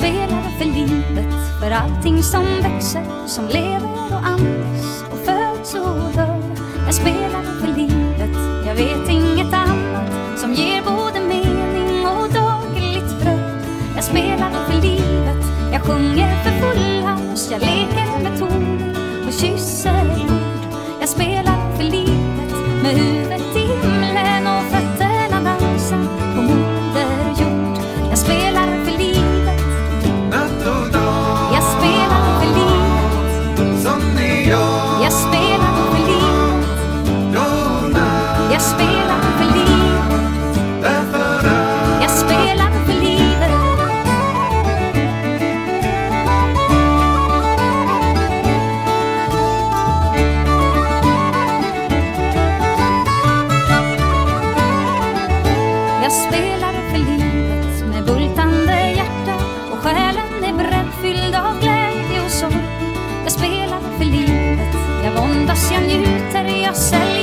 spelar för livet, för allting som växer, som lever och andas och föds och dör. Jag spelar för livet, jag vet inget annat som ger både mening och dagligt bröd. Jag spelar för livet, jag sjunger för full hals, jag leker med toner och kysser ord. Jag spelar för livet, med huvudet i himlen och fötterna dansar på moder jord. Jag spelar för livet, natt och dag. jag spelar för livet, Som ni gör. jag spelar för livet, Låna. jag spelar för livet, Därför att jag spelar för livet. Jag spelar för livet med bultande hjärta, och själen är bredd fylld av glädje och sorg. Jag spelar för livet, jag våndas, jag njuter, jag säljer